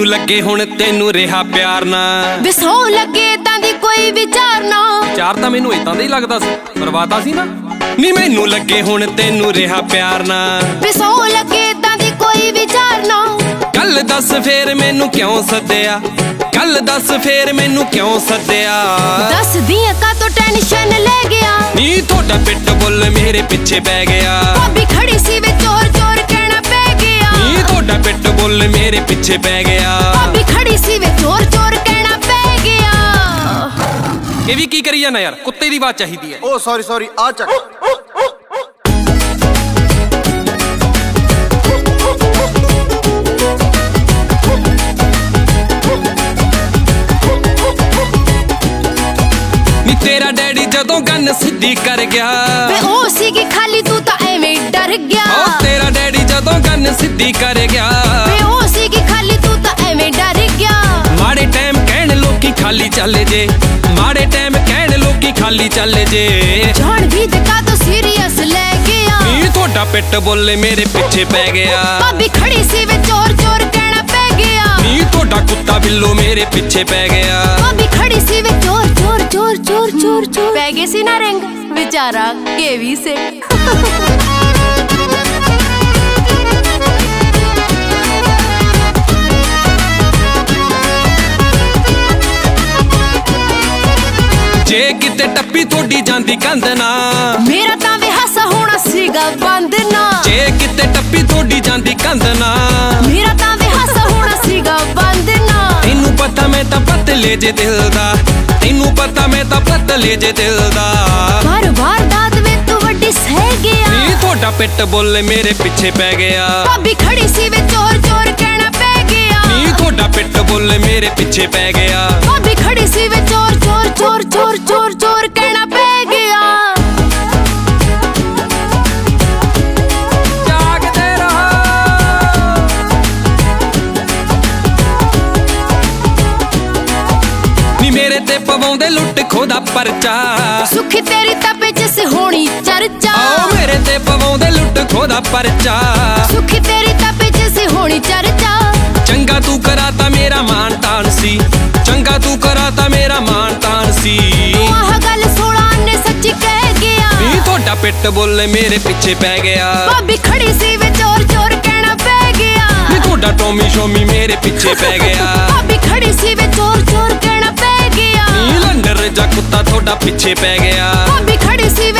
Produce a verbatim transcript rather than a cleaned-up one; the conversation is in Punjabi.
ਮੈਨੂੰ ਲੱਗੇ ਹੁਣ ਤੈਨੂੰ ਰਿਹਾ ਪਿਆਰ ਨਾ ਵੇ ਸੌ ਲੱਗੇ ਤਾਂ ਦੀ ਕੋਈ ਵਿਚਾਰ ਨਾ। ਚਾਰ ਤਾਂ ਮੈਨੂੰ ਇਦਾਂ ਦਾ ਹੀ ਲੱਗਦਾ ਸੀ, ਕਰਵਾਤਾ ਸੀ ਨਾ। ਨੀ ਮੈਨੂੰ ਲੱਗੇ ਹੁਣ ਤੈਨੂੰ ਰਿਹਾ ਪਿਆਰ ਨਾ ਵੇ ਸੌ ਲੱਗੇ ਤਾਂ ਦੀ ਕੋਈ ਵਿਚਾਰ ਨਾ। ਕੱਲ ਦੱਸ ਫੇਰ ਮੈਨੂੰ ਕਿਉਂ ਸੱਦਿਆ, ਕੱਲ ਦੱਸ ਫੇਰ ਮੈਨੂੰ ਕਿਉਂ ਸੱਦਿਆ। ਦੱਸਦੀ ਆ ਕਾਤੋਂ ਟੈਨਸ਼ਨ ਲੈ ਗਿਆ। ਨੀ ਤੁਹਾਡਾ ਪਿੱਟ ਬੁੱਲ ਮੇਰੇ ਪਿੱਛੇ ਪੈ ਗਿਆ। ਭਾਬੀ ਖੜੀ ਸੀ ਵੇ ਚੋਰ ਚੋਰ ਕਹਿਣਾ ਪੈ ਗਿਆ। ਨੀ ਤੁਹਾਡਾ ਪਿੱਟ ਬੁੱਲ ਮੇਰੇ ਪਿੱਛੇ ਪੈ ਗਿਆ। ਭਾਬੀ ਖੜੀ ਸੀ ਵੇ ਚੋਰ ਚੋਰ ਕਹਿਣਾ ਪੈ ਗਿਆ। ਇਹ ਵੀ ਕੀ ਕਰੀ ਜਾਣਾ ਯਾਰ, ਕੁੱਤੇ ਦੀ ਆਵਾਜ਼ ਚਾਹੀਦੀ ਹੈ। ਓ ਸੌਰੀ ਸੌਰੀ ਆ ਚੱਕ। ਨੀ ਤੇਰਾ ਡੈਡੀ ਜਦੋਂ ਗੰਨ ਸਿੱਧੀ ਕਰ ਗਿਆ ਵੇ ਉਹ ਸੀਗੀ ਖਾਲੀ ਤੂੰ ਤਾਂ ਐਵੇਂ ਡਰ ਗਿਆ। ਓ ਤੇਰਾ ਡੈਡੀ ਜਦੋਂ ਗੰਨ ਸਿੱਧੀ ਕਰ ਗਿਆ ਵੇ ਉਹ ਸੀਗੀ ਖਾਲੀ ਤੂੰ ਤਾਂ ਐਵੇਂ ਡਰ ਗਿਆ। ਮਾੜੇ ਟਾਈਮ ਕਹਿਣ ਲੋਕੀ ਖਾਲੀ ਚੱਲ ਜੇ, ਮਾੜੇ ਟਾਈਮ ਕਹਿਣ ਲੋਕੀ ਖਾਲੀ ਚੱਲ ਜੇ। ਜਾਣ ਵੀ ਤੇ ਕਾਤੋਂ ਸੀਰੀਅਸ ਲੈ ਗਿਆ। ਨੀ ਤੁਹਾਡਾ ਪਿੱਟ ਬੁੱਲ ਮੇਰੇ ਪਿੱਛੇ ਪੈ ਗਿਆ। ਭਾਬੀ ਖੜੀ ਸੀ ਵੇ ਚੋਰ ਚੋਰ ਕਹਿਣਾ ਪੈ ਗਿਆ। ਨੀ ਤੁਹਾਡਾ ਕੁੱਤਾ ਬਿੱਲੋ ਮੇਰੇ ਪਿੱਛੇ ਪੈ ਗਿਆ। ਭਾਬੀ ਖੜੀ ਸੀ ਵੇ ਚੋਰ ਚੋਰ ਚੋਰ ਚੋਰ ਚੋਰ ਚੋਰ ਪੈ ਗਏ ਸੀ ਨਾ ਰਿੰਗ ਵਿਚਾਰਾ ਕੇ ਵੀ ਸੇ। ਜੇ ਕਿਤੇ ਟੱਪੀ ਤੁਹਾਡੀ ਜਾਂਦੀ ਕੰਧ ਨਾ ਮੇਰਾ ਤਾਂ ਵੇ ਹਾਸਾ ਹੋਣਾ ਸੀਗਾ ਬੰਦ ਨਾ। ਜੇ ਕਿਤੇ ਟੱਪੀ ਤੁਹਾਡੀ ਜਾਂਦੀ ਕੰਧ ਨਾ ਮੇਰਾ ਤਾਂ ਵੇ ਹਾਸਾ ਹੋਣਾ ਸੀਗਾ ਬੰਦ ਨਾ। ਤੈਨੂੰ ਪਤਾ ਮੈਂ ਤਾਂ ਪਤਲੇ ਜੇ ਦਿਲ ਦਾ, ਤੈਨੂੰ ਪਤਾ ਮੈਂ ਤਾਂ ਪਤਲੇ ਜੇ ਦਿਲ ਦਾ। ਬਾਰ ਬਾਰ ਦਾਤ ਵੇ ਤੂੰ ਵੱਡੀ ਸਹਿ ਗਿਆ। ਨੀ ਤੁਹਾਡਾ ਪਿੱਟ ਬੁੱਲ ਮੇਰੇ ਪਿੱਛੇ ਪੈ ਗਿਆ। ਭਾਬੀ ਖੜੀ ਸੀ ਵੇ ਚੋਰ ਚੋਰ ਕਹਿਣਾ ਪੈ ਗਿਆ। ਨੀ ਤੁਹਾਡਾ ਪਿੱਟ ਬੁੱਲ ਮੇਰੇ ਪਿੱਛੇ ਪੈ ਗਿਆ। ਭਾਬੀ ਖੜੀ ਸੀ ਵੇ ਚੋਰ ਚੋਰ ਚੋਰ ਚੋਰ ਚੋਰ ਚੋਰ ਕਹਿਣਾ ਪੈ ਗਿਆ। ਜਾਗਦੇ ਰਹੋ ਨੀ ਮੇਰੇ ਤੇ ਪਵਾਉਂਦੇ ਲੁੱਟ ਖੋਹ ਦਾ ਪਰਚਾ। ਸੁਖੀ ਤੇਰੀ ਤਪੇ ਜਿਸ ਹੋਣੀ ਚਰਚਾ। ਓ ਮੇਰੇ ਤੇ ਪਵਾਉਂਦੇ ਲੁੱਟ ਖੋਹ ਦਾ ਪਰਚਾ। ਸੁਖੀ ਤੇਰੀ ਤਪੇ ਜਿਸ ਹੋਣੀ ਚਰਚਾ। ਚੰਗਾ ਤੂੰ ਕਰਾਤਾ ਮੇਰਾ ਮਾਣ ਤਾਣ ਸੀ, ਚੰਗਾ ਤੂੰ ਕਰਾਤਾ ਮੇਰਾ ਮਾਣ ਤਾਣ ਸੀ। ਤੂੰ ਆਹ ਗੱਲ ਸੋਲਾਂ ਨੇ ਸੱਚੀ ਕਹਿ ਗਿਆ। ਨੀ ਤੁਹਾਡਾ ਪਿੱਟ ਬੁੱਲ ਮੇਰੇ ਪਿੱਛੇ ਪੈ ਗਿਆ। ਭਾਬੀ ਖੜੀ ਸੀ ਵੇ ਚੋਰ ਚੋਰ ਕਹਿਣਾ ਪੈ ਗਿਆ। ਨੀ ਤੁਹਾਡਾ ਟੋਮੀ ਸ਼ੋਮੀ ਮੇਰੇ ਪਿੱਛੇ ਪੈ ਗਿਆ। ਭਾਬੀ ਖੜੀ ਸੀ ਵੇ ਚੋਰ ਚੋਰ ਕਹਿਣਾ ਪੈ ਗਿਆ। ਨੀ ਲੰਡਰ ਜਾ ਕੁੱਤਾ ਤੁਹਾਡਾ ਪਿੱਛੇ ਪੈ ਗਿਆ। ਭਾਬੀ ਖੜੀ ਸੀ